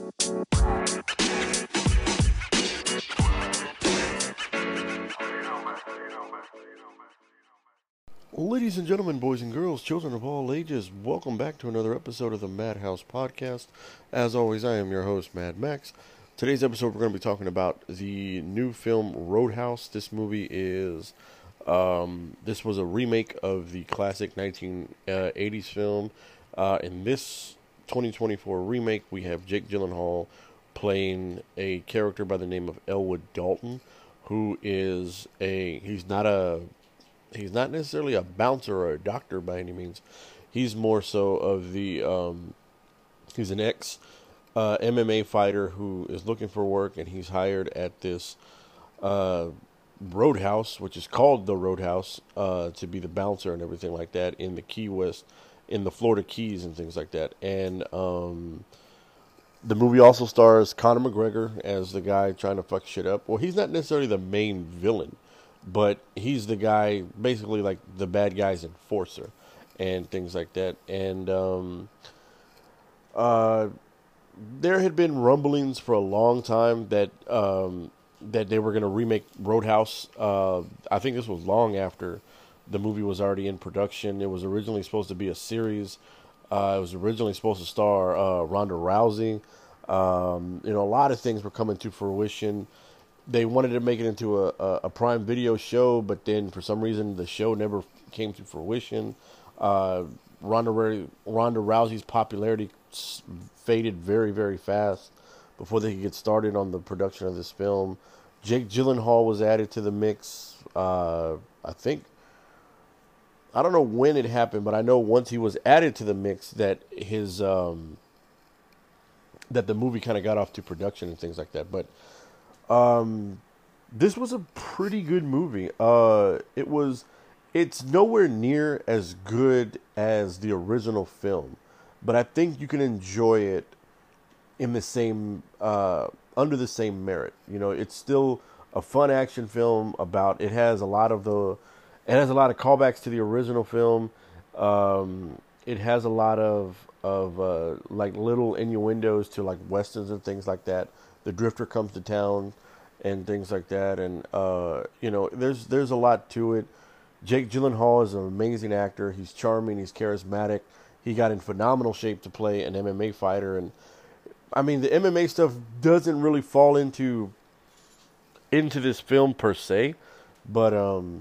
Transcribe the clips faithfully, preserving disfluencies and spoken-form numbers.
Ladies and gentlemen, boys and girls, children of all ages, welcome back to another episode of the Madhouse Podcast. As always, I am your host, Mad Max. Today's episode, we're going to be talking about the new film Roadhouse. This movie is, um, this was a remake of the classic nineteen eighties film. Uh, in this twenty twenty-four remake, we have Jake Gyllenhaal playing a character by the name of Elwood Dalton, who is a, he's not a, he's not necessarily a bouncer or a doctor by any means. He's more so of the, um, he's an ex uh, M M A fighter who is looking for work, and he's hired at this uh, Roadhouse, which is called the Roadhouse, uh, to be the bouncer and everything like that in the Key West, in the Florida Keys and things like that. And um, the movie also stars Conor McGregor as the guy trying to fuck shit up. Well, he's not necessarily the main villain, but he's the guy, basically like the bad guy's enforcer and things like that. And um, uh, there had been rumblings for a long time that um, that they were going to remake Roadhouse. Uh, I think this was long after the movie was already in production. It was originally supposed to be a series. Uh, it was originally supposed to star uh, Ronda Rousey. Um, you know, a lot of things were coming to fruition. They wanted to make it into a, a, a Prime Video show, but then for some reason the show never came to fruition. Uh, Ronda, Ronda Rousey's popularity faded very, very fast before they could get started on the production of this film. Jake Gyllenhaal was added to the mix. Uh, I think, I don't know when it happened, but I know once he was added to the mix that his um, that the movie kind of got off to production and things like that. But Um, this was a pretty good movie. Uh, it was, it's nowhere near as good as the original film, but I think you can enjoy it in the same, uh, under the same merit. You know, it's still a fun action film about, it has a lot of the, it has a lot of callbacks to the original film. Um, it has a lot of, of, uh, like little innuendos to like Westerns and things like that. The Drifter comes to town and things like that. And, uh, you know, there's there's a lot to it. Jake Gyllenhaal is an amazing actor. He's charming. He's charismatic. He got in phenomenal shape to play an M M A fighter. And, I mean, the M M A stuff doesn't really fall into into this film per se. But um,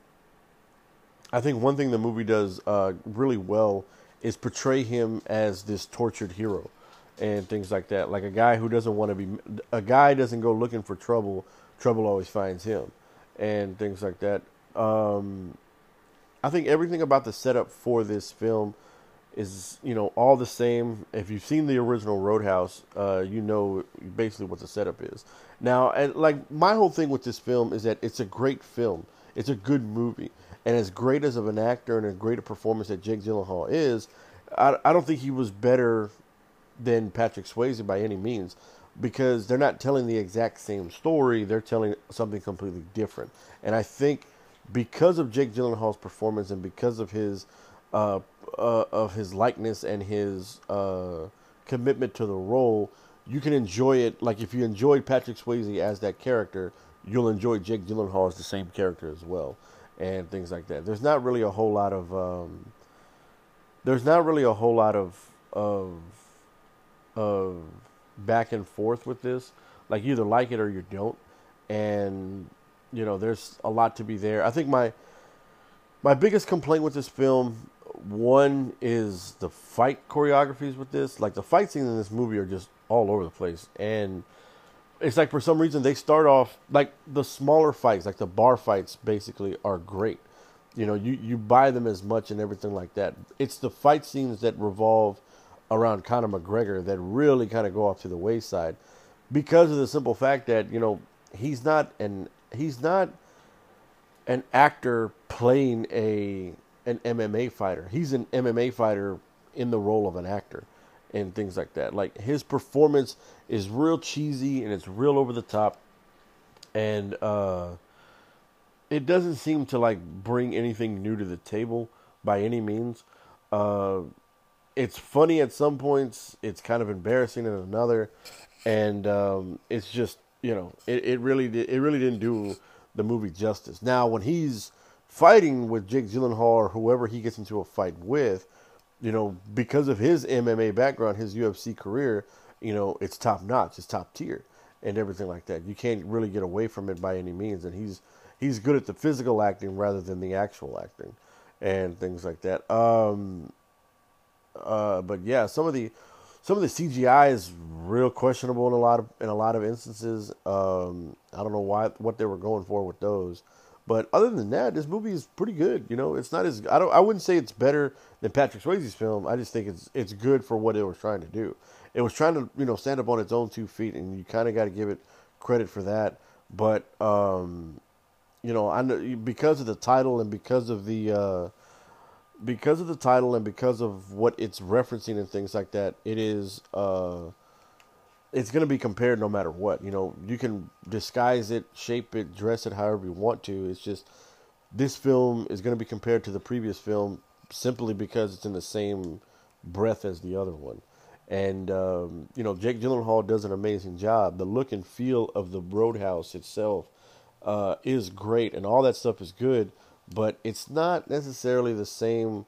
I think one thing the movie does uh, really well is portray him as this tortured hero and things like that. Like a guy who doesn't want to be, a guy doesn't go looking for trouble, trouble always finds him, and things like that. Um, I think everything about the setup for this film is, you know, all the same. If you've seen the original Roadhouse, uh, you know basically what the setup is. Now, and like my whole thing with this film is that it's a great film. It's a good movie. And as great as of an actor and as great a performance that Jake Gyllenhaal is, I, I don't think he was better than Patrick Swayze by any means, because they're not telling the exact same story. They're telling something completely different. And I think because of Jake Gyllenhaal's performance and because of his uh, uh, of his likeness and his uh, commitment to the role, you can enjoy it. Like if you enjoyed Patrick Swayze as that character, you'll enjoy Jake Gyllenhaal as the same character as well, and things like that. There's not really a whole lot of um, there's not really a whole lot of of of back and forth with this. Like you either like it or you don't, and you know there's a lot to be there. I think my my biggest complaint with this film, one, is the fight choreographies with this. Like the fight scenes in this movie are just all over the place, and it's like for some reason they start off like the smaller fights, like the bar fights, basically are great. You know, you you buy them as much and everything like that. It's the fight scenes that revolve around Conor McGregor that really kind of go off to the wayside, because of the simple fact that, you know, he's not an he's not an actor playing a an M M A fighter. He's an M M A fighter in the role of an actor and things like that. Like his performance is real cheesy and it's real over the top, and uh, it doesn't seem to like bring anything new to the table by any means. Uh, it's funny at some points. It's kind of embarrassing at another, and um, it's just you know it, it really did, it really didn't do the movie justice. Now when he's fighting with Jake Gyllenhaal or whoever he gets into a fight with, you know, because of his M M A background, his U F C career, you know, it's top notch, it's top tier, and everything like that. You can't really get away from it by any means, and he's he's good at the physical acting rather than the actual acting, and things like that. Um, uh, but yeah, some of the some of the C G I is real questionable in a lot of in a lot of instances. Um, I don't know why what they were going for with those. But other than that, this movie is pretty good. You know, it's not as I don't I wouldn't say it's better than Patrick Swayze's film. I just think it's it's good for what it was trying to do. It was trying to you know stand up on its own two feet, and you kind of got to give it credit for that. But um, you know, I know because of the title and because of the uh, because of the title and because of what it's referencing and things like that, it is. Uh, It's going to be compared no matter what. You know, you can disguise it, shape it, dress it however you want to. It's just this film is going to be compared to the previous film simply because it's in the same breath as the other one. And, um, you know, Jake Gyllenhaal does an amazing job. The look and feel of the Roadhouse itself uh, is great, and all that stuff is good, but it's not necessarily the same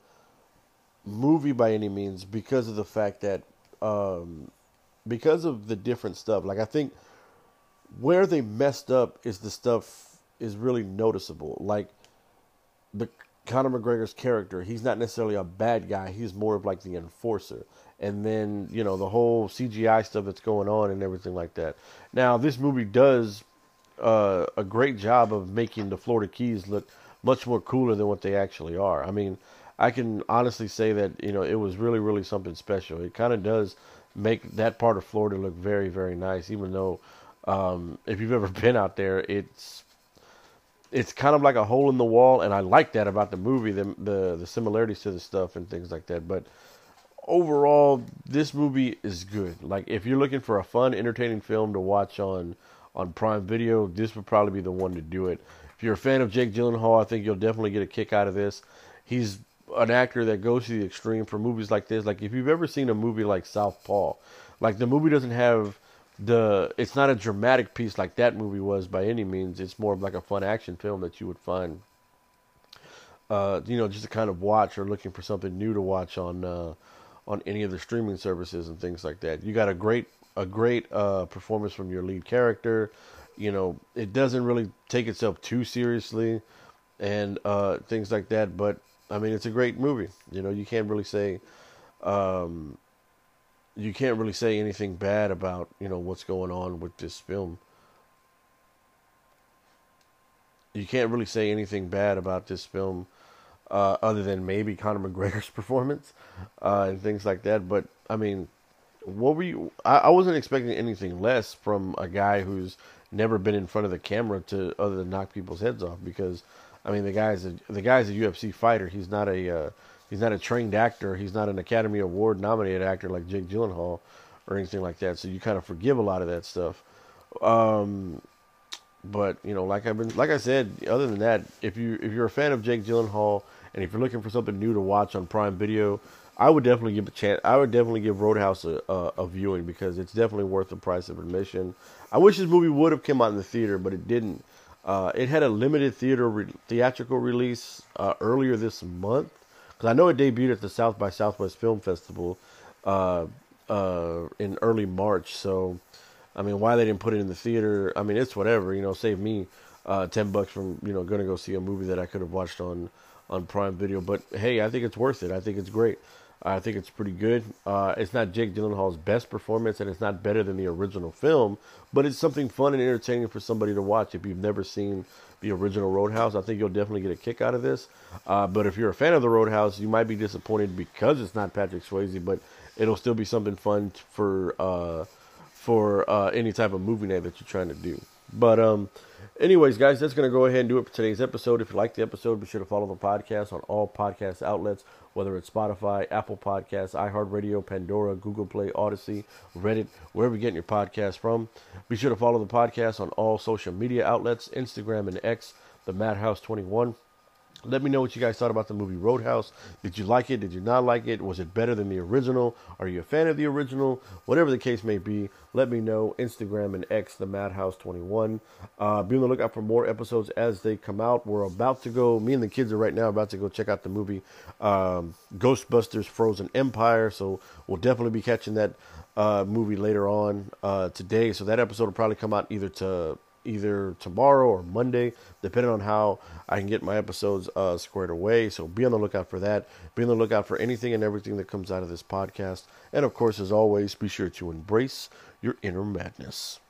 movie by any means because of the fact that... Um, Because of the different stuff, like I think where they messed up is the stuff is really noticeable. Like the Conor McGregor's character, he's not necessarily a bad guy. He's more of like the enforcer. And then, you know, the whole C G I stuff that's going on and everything like that. Now, this movie does uh, a great job of making the Florida Keys look much more cooler than what they actually are. I mean, I can honestly say that, you know, it was really, really something special. It kind of does make that part of Florida look very, very nice, even though um, if you've ever been out there, it's it's kind of like a hole in the wall, and I like that about the movie, the the, the similarities to the stuff and things like that. But overall, this movie is good. Like, if you're looking for a fun, entertaining film to watch on, on Prime Video, this would probably be the one to do it. If you're a fan of Jake Gyllenhaal, I think you'll definitely get a kick out of this. He's an actor that goes to the extreme for movies like this. Like, if you've ever seen a movie like Southpaw, like, the movie doesn't have the, it's not a dramatic piece like that movie was by any means. It's more of like a fun action film that you would find, uh, you know, just to kind of watch or looking for something new to watch on, uh, on any of the streaming services and things like that. You got a great, a great, uh, performance from your lead character. You know, it doesn't really take itself too seriously and, uh, things like that, but I mean, it's a great movie. You know, you can't really say, um, you can't really say anything bad about, you know, what's going on with this film. You can't really say anything bad about this film, uh, other than maybe Conor McGregor's performance, uh, and things like that. But, I mean, what were you, I, I wasn't expecting anything less from a guy who's never been in front of the camera to, other than knock people's heads off, because I mean, the guy's a, the guy's a U F C fighter. He's not a uh, he's not a trained actor. He's not an Academy Award nominated actor like Jake Gyllenhaal or anything like that. So you kind of forgive a lot of that stuff. Um, but you know, like I've been, like I said, other than that, if you if you're a fan of Jake Gyllenhaal and if you're looking for something new to watch on Prime Video, I would definitely give a chance. I would definitely give Roadhouse a, a, a viewing because it's definitely worth the price of admission. I wish this movie would have come out in the theater, but it didn't. Uh, it had a limited theater re- theatrical release uh, earlier this month because I know it debuted at the South by Southwest Film Festival uh, uh, in early March. So, I mean, why they didn't put it in the theater? I mean, it's whatever. You know, save me uh, ten bucks from you know going to go see a movie that I could have watched on on Prime Video. But hey, I think it's worth it. I think it's great. I think it's pretty good. Uh, it's not Jake Gyllenhaal's best performance, and it's not better than the original film, but it's something fun and entertaining for somebody to watch. If you've never seen the original Roadhouse, I think you'll definitely get a kick out of this. Uh, but if you're a fan of the Roadhouse, you might be disappointed because it's not Patrick Swayze, but it'll still be something fun for uh, for uh, any type of movie night that you're trying to do. But um, anyways, guys, that's going to go ahead and do it for today's episode. If you like the episode, be sure to follow the podcast on all podcast outlets, whether it's Spotify, Apple Podcasts, iHeartRadio, Pandora, Google Play, Odyssey, Reddit, wherever you're getting your podcast from. Be sure to follow the podcast on all social media outlets, Instagram and X, the Madhouse twenty-one. Let me know what you guys thought about the movie Roadhouse. Did you like it? Did you not like it? Was it better than the original? Are you a fan of the original? Whatever the case may be, let me know. Instagram and X, the Madhouse twenty-one. Uh, be on the lookout for more episodes as they come out. We're about to go, me and the kids are right now about to go check out the movie um, Ghostbusters Frozen Empire. So we'll definitely be catching that uh, movie later on uh, today. So that episode will probably come out either to either tomorrow or Monday, depending on how I can get my episodes uh, squared away. So be on the lookout for that. Be on the lookout for anything and everything that comes out of this podcast. And of course, as always, be sure to embrace your inner madness.